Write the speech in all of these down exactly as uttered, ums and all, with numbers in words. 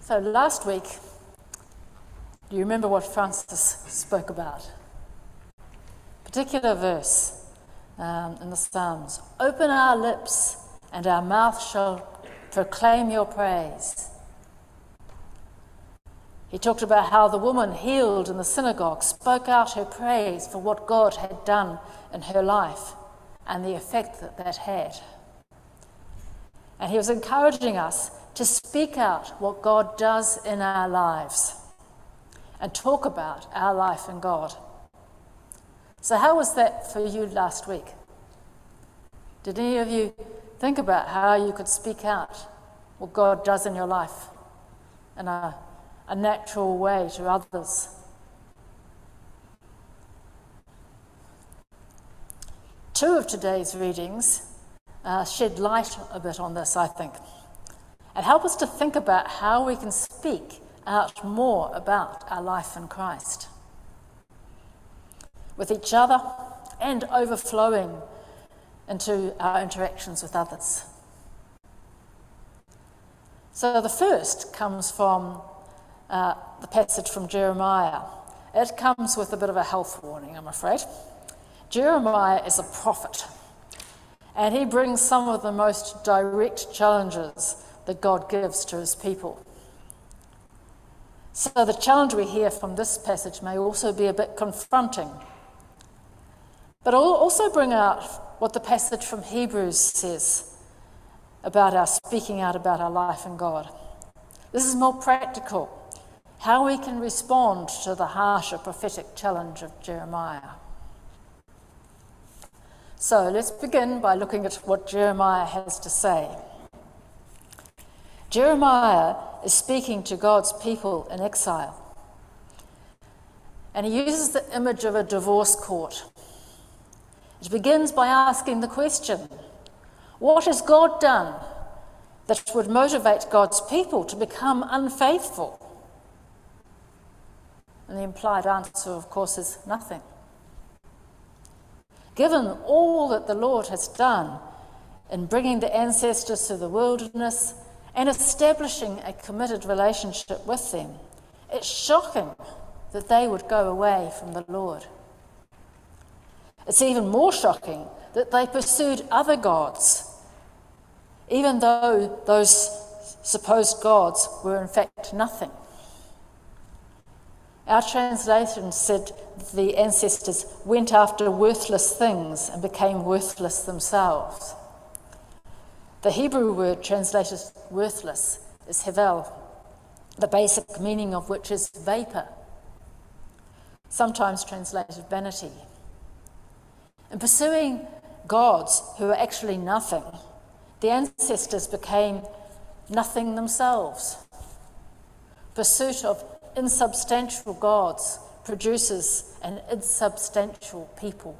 So last week, do you remember what Francis spoke about? Particular verse um, in the Psalms. Open our lips and our mouth shall proclaim your praise. He talked about how the woman healed in the synagogue spoke out her praise for what God had done in her life and the effect that that had. And he was encouraging us to speak out what God does in our lives and talk about our life in God. So how was that for you last week? Did any of you think about how you could speak out what God does in your life in a, a natural way to others? Two of today's readings uh, shed light a bit on this, I think, and help us to think about how we can speak out more about our life in Christ, with each other and overflowing into our interactions with others. So the first comes from uh, the passage from Jeremiah. It comes with a bit of a health warning, I'm afraid. Jeremiah is a prophet, and he brings some of the most direct challenges that God gives to his people. So the challenge we hear from this passage may also be a bit confronting, but I'll also bring out what the passage from Hebrews says about our speaking out about our life in God. This is more practical, how we can respond to the harsher prophetic challenge of Jeremiah. So let's begin by looking at what Jeremiah has to say. Jeremiah is speaking to God's people in exile, and he uses the image of a divorce court. It begins by asking the question, what has God done that would motivate God's people to become unfaithful? And the implied answer, of course, is nothing. Given all that the Lord has done in bringing the ancestors to the wilderness and establishing a committed relationship with them, it's shocking that they would go away from the Lord. It's even more shocking that they pursued other gods, even though those supposed gods were in fact nothing. Our translation said the ancestors went after worthless things and became worthless themselves. The Hebrew word translated worthless is hevel, the basic meaning of which is vapor, sometimes translated vanity. In pursuing gods who are actually nothing, the ancestors became nothing themselves. Pursuit of insubstantial gods produces an insubstantial people.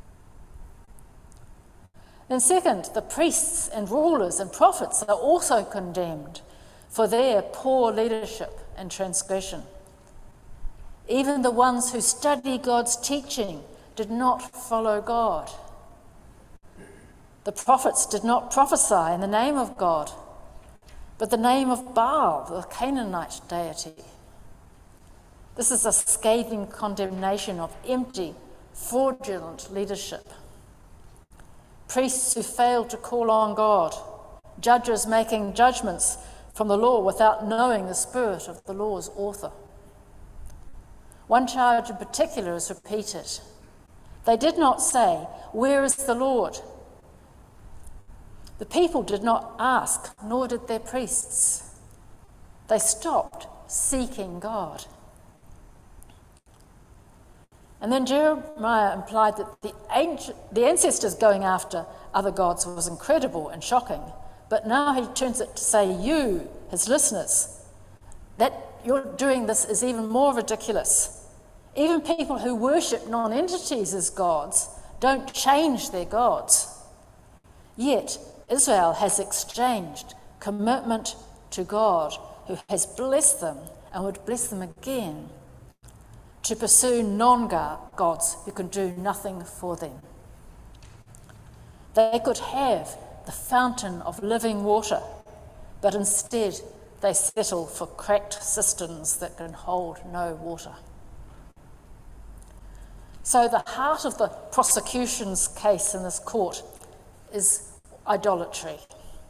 And second, the priests and rulers and prophets are also condemned for their poor leadership and transgression. Even the ones who study God's teaching did not follow God. The prophets did not prophesy in the name of God, but the name of Baal, the Canaanite deity. This is a scathing condemnation of empty, fraudulent leadership. Priests who failed to call on God, judges making judgments from the law without knowing the spirit of the law's author. One charge in particular is repeated. They did not say, "Where is the Lord?" The people did not ask, nor did their priests. They stopped seeking God. And then Jeremiah implied that the, ancient, the ancestors going after other gods was incredible and shocking, but now he turns it to say, you, his listeners, that you're doing this is even more ridiculous. Even people who worship non-entities as gods don't change their gods. Yet Israel has exchanged commitment to God, who has blessed them and would bless them again, to pursue non-gods who can do nothing for them. They could have the fountain of living water, but instead they settle for cracked cisterns that can hold no water. So the heart of the prosecution's case in this court is idolatry.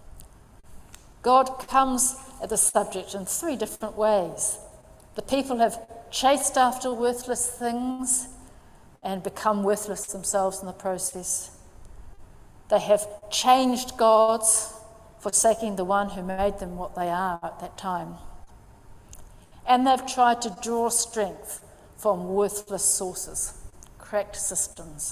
God comes at the subject in three different ways. The people have chased after worthless things and become worthless themselves in the process. They have changed gods, forsaking the one who made them what they are at that time. And they've tried to draw strength from worthless sources, cracked cisterns.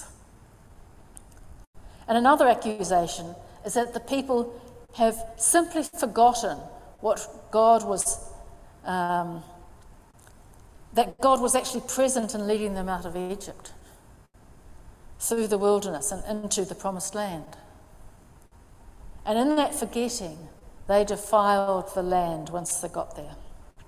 And another accusation is that the people have simply forgotten what God was, um, that God was actually present in leading them out of Egypt, through the wilderness and into the promised land. And in that forgetting, they defiled the land once they got there.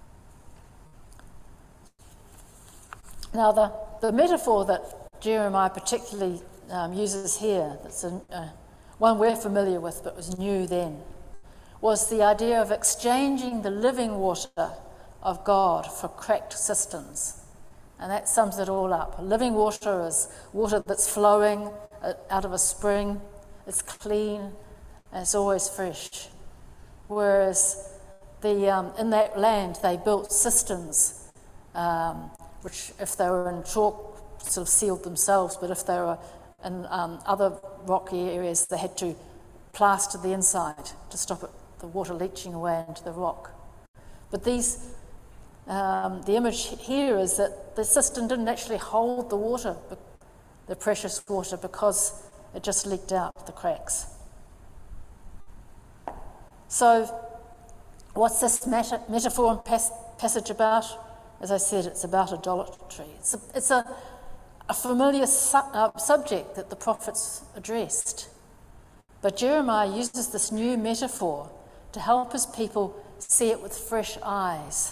Now, the, the metaphor that Jeremiah particularly um, uses here, that's a, uh, one we're familiar with but was new then, was the idea of exchanging the living water of God for cracked cisterns. And that sums it all up. Living water is water that's flowing out of a spring, it's clean, and it's always fresh. Whereas the, um, in that land they built cisterns, um, which if they were in chalk sort of sealed themselves, but if they were in um, other rocky areas they had to plaster the inside to stop it, the water leaching away into the rock. But these, um, the image here is that the cistern didn't actually hold the water, the precious water, because it just leaked out the cracks. So what's this meta- metaphor and pas- passage about? As I said, it's about idolatry. It's a, it's a, a familiar su- uh, subject that the prophets addressed. But Jeremiah uses this new metaphor to help his people see it with fresh eyes.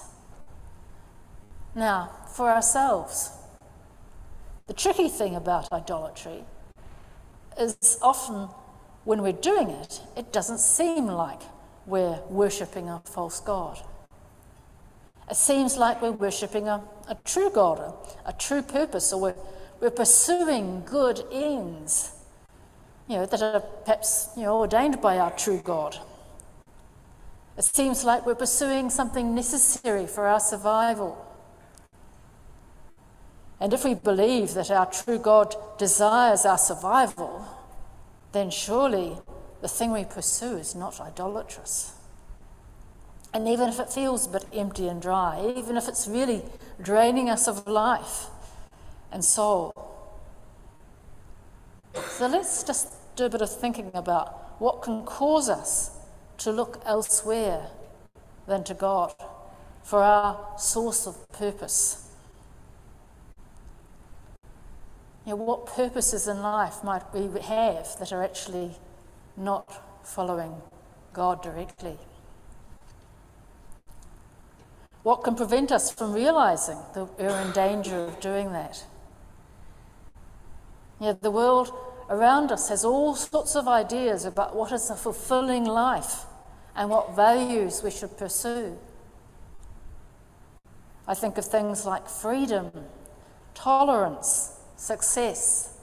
Now, for ourselves, the tricky thing about idolatry is often when we're doing it, it doesn't seem like we're worshipping a false god. It seems like we're worshipping a, a true God, a, a true purpose, or we're, we're pursuing good ends, you know, that are perhaps, you know, ordained by our true God. It seems like we're pursuing something necessary for our survival. And if we believe that our true God desires our survival, then surely the thing we pursue is not idolatrous. And even if it feels a bit empty and dry, even if it's really draining us of life and soul. So let's just do a bit of thinking about what can cause us to look elsewhere than to God for our source of purpose. You know, what purposes in life might we have that are actually not following God directly? What can prevent us from realising that we're in danger of doing that? You know, the world around us has all sorts of ideas about what is a fulfilling life and what values we should pursue. I think of things like freedom, tolerance, success.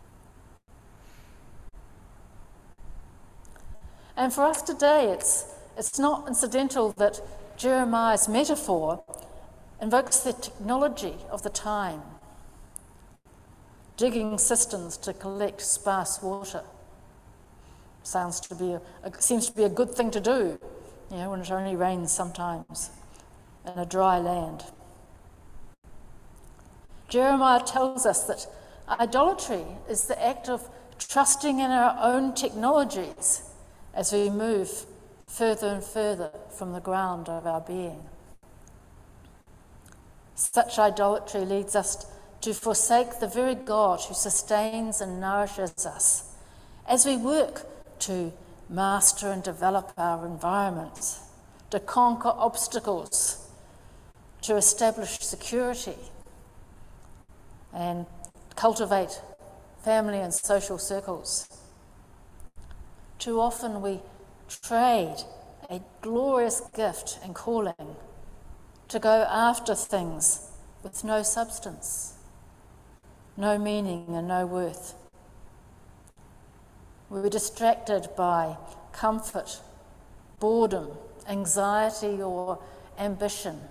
And for us today, it's, it's not incidental that Jeremiah's metaphor invokes the technology of the time, digging cisterns to collect sparse water. Sounds to be a, a, seems to be a good thing to do, you know, when it only rains sometimes in a dry land. Jeremiah tells us that idolatry is the act of trusting in our own technologies as we move further and further from the ground of our being. Such idolatry leads us to forsake the very God who sustains and nourishes us as we work to master and develop our environments, to conquer obstacles, to establish security and cultivate family and social circles. Too often we trade a glorious gift and calling to go after things with no substance, no meaning and no worth. We were distracted by comfort, boredom, anxiety, or ambition.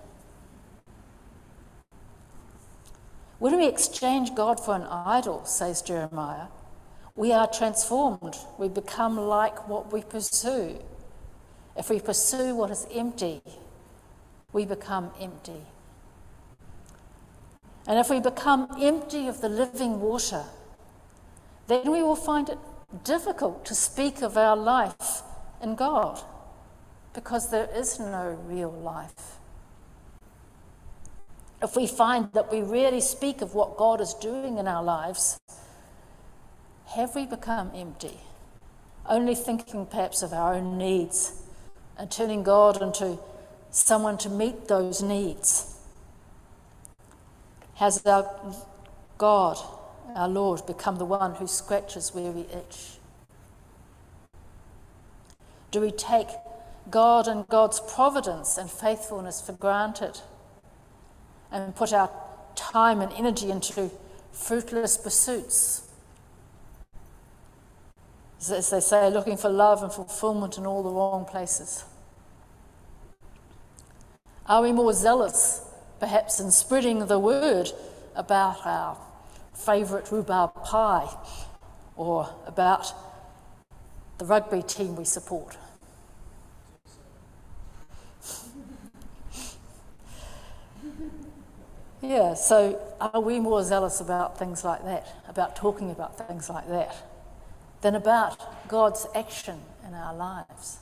When we exchange God for an idol, says Jeremiah, we are transformed. We become like what we pursue. If we pursue what is empty, we become empty. And if we become empty of the living water, then we will find it difficult to speak of our life in God, because there is no real life. If we find that we rarely speak of what God is doing in our lives, have we become empty, only thinking perhaps of our own needs and turning God into someone to meet those needs? Has our God, our Lord, become the one who scratches where we itch? Do we take God and God's providence and faithfulness for granted and put our time and energy into fruitless pursuits? As they say, looking for love and fulfillment in all the wrong places. Are we more zealous, perhaps, in spreading the word about our favourite rhubarb pie or about the rugby team we support? Yeah, so are we more zealous about things like that, about talking about things like that, than about God's action in our lives?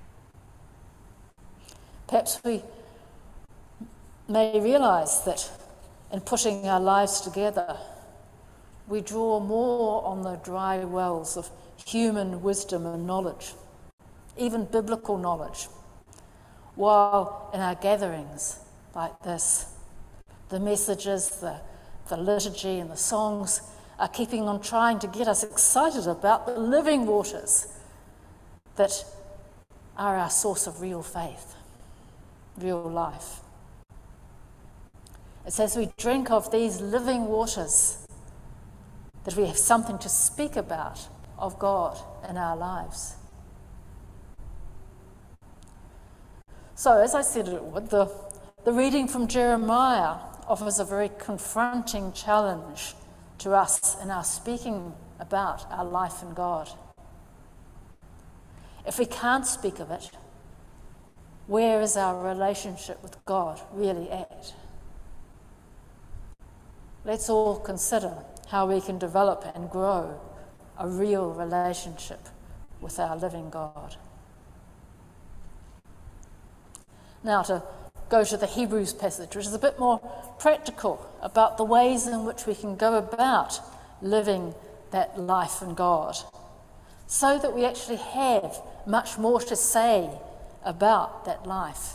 Perhaps we may realise that in putting our lives together, we draw more on the dry wells of human wisdom and knowledge, even biblical knowledge, while in our gatherings like this, the messages, the, the liturgy and the songs are keeping on trying to get us excited about the living waters that are our source of real faith, real life. It's as we drink of these living waters that we have something to speak about of God in our lives. So, as I said it would, the, the reading from Jeremiah offers a very confronting challenge to us in our speaking about our life in God. If we can't speak of it, where is our relationship with God really at? Let's all consider how we can develop and grow a real relationship with our living God. Now to go to the Hebrews passage, which is a bit more practical about the ways in which we can go about living that life in God, so that we actually have much more to say about that life.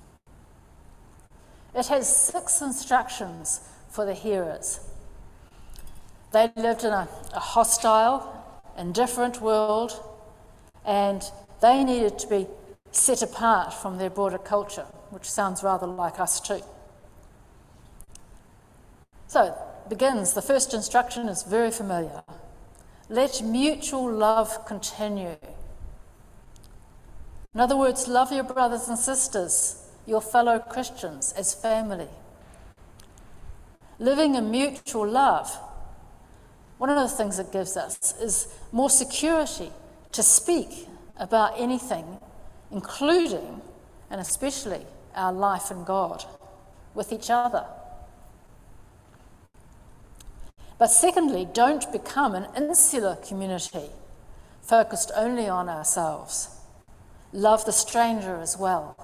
It has six instructions for the hearers. They lived in a, a hostile, indifferent world, and they needed to be set apart from their broader culture, which sounds rather like us too. So, it begins, the first instruction is very familiar. Let mutual love continue. In other words, love your brothers and sisters, your fellow Christians, as family. Living in mutual love, one of the things it gives us is more security to speak about anything, including and especially our life in God, with each other. But secondly, don't become an insular community focused only on ourselves. Love the stranger as well.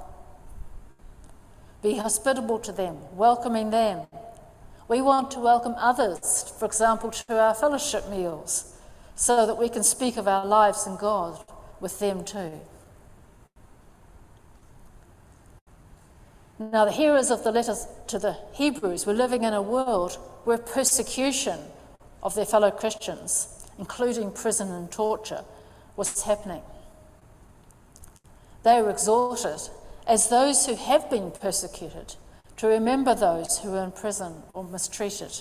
Be hospitable to them, welcoming them. We want to welcome others, for example, to our fellowship meals, so that we can speak of our lives in God with them too. Now, the hearers of the letters to the Hebrews were living in a world where persecution of their fellow Christians, including prison and torture, was happening. They were exhorted, as those who have been persecuted, to remember those who are in prison or mistreated.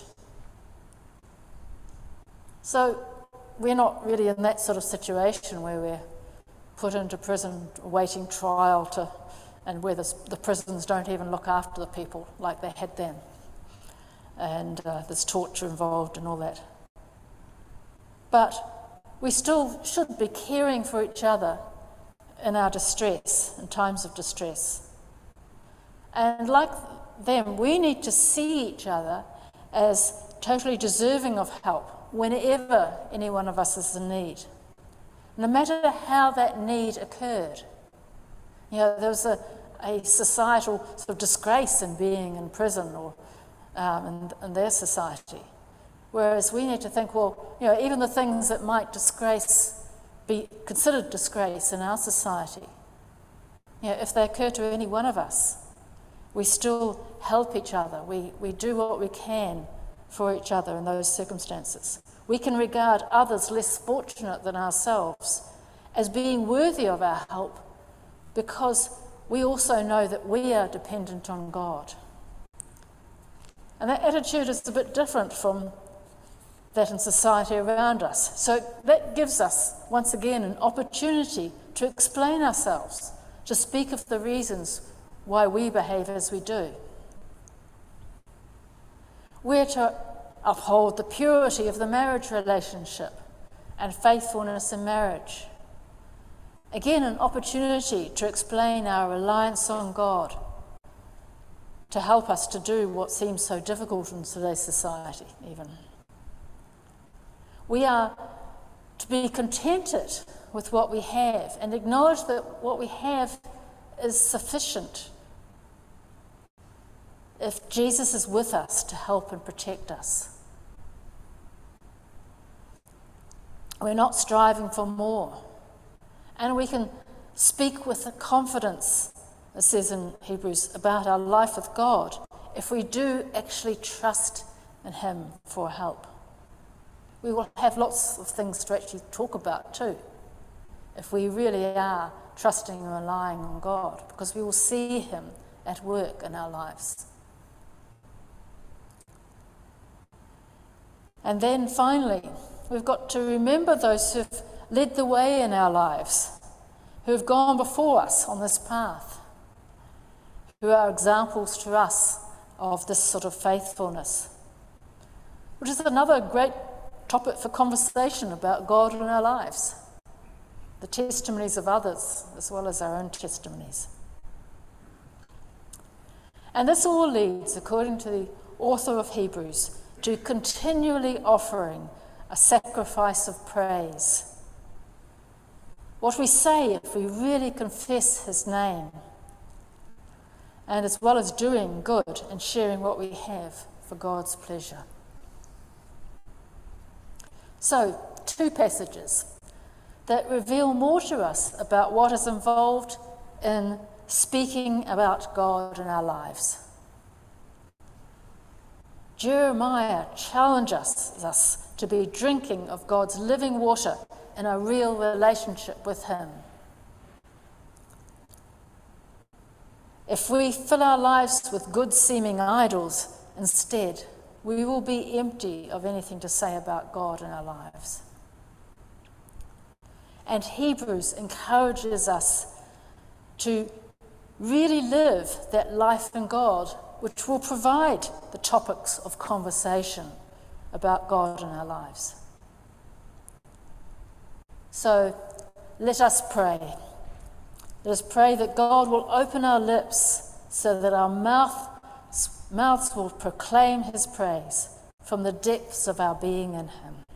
So we're not really in that sort of situation where we're put into prison awaiting trial to, and where the, the prisons don't even look after the people like they had then. And uh, there's torture involved and all that. But we still should be caring for each other in our distress, in times of distress. And like them, we need to see each other as totally deserving of help whenever any one of us is in need, no matter how that need occurred. You know, there was a, a societal sort of disgrace in being in prison or um, in, in their society, whereas we need to think, well, you know, even the things that might disgrace, be considered disgrace in our society, you know, if they occur to any one of us, we still help each other. We, we do what we can for each other in those circumstances. We can regard others less fortunate than ourselves as being worthy of our help because we also know that we are dependent on God. And that attitude is a bit different from that in society around us. So that gives us, once again, an opportunity to explain ourselves, to speak of the reasons why we behave as we do. We're to uphold the purity of the marriage relationship and faithfulness in marriage. Again, an opportunity to explain our reliance on God to help us to do what seems so difficult in today's society, even. We are to be contented with what we have and acknowledge that what we have is sufficient if Jesus is with us to help and protect us. We're not striving for more. And we can speak with the confidence, it says in Hebrews, about our life with God if we do actually trust in Him for help. We will have lots of things to actually talk about too, if we really are trusting and relying on God, because we will see Him at work in our lives. And then finally, we've got to remember those who've led the way in our lives, who have gone before us on this path, who are examples to us of this sort of faithfulness, which is another great topic for conversation about God in our lives, the testimonies of others as well as our own testimonies. And this all leads, according to the author of Hebrews, to continually offering a sacrifice of praise. What we say if we really confess His name, and as well as doing good and sharing what we have for God's pleasure. So, two passages that reveal more to us about what is involved in speaking about God in our lives. Jeremiah challenges us to be drinking of God's living water in a real relationship with Him. If we fill our lives with good-seeming idols instead, we will be empty of anything to say about God in our lives. And Hebrews encourages us to really live that life in God, which will provide the topics of conversation about God in our lives. So let us pray. Let us pray that God will open our lips so that our mouth, mouths will proclaim His praise from the depths of our being in Him.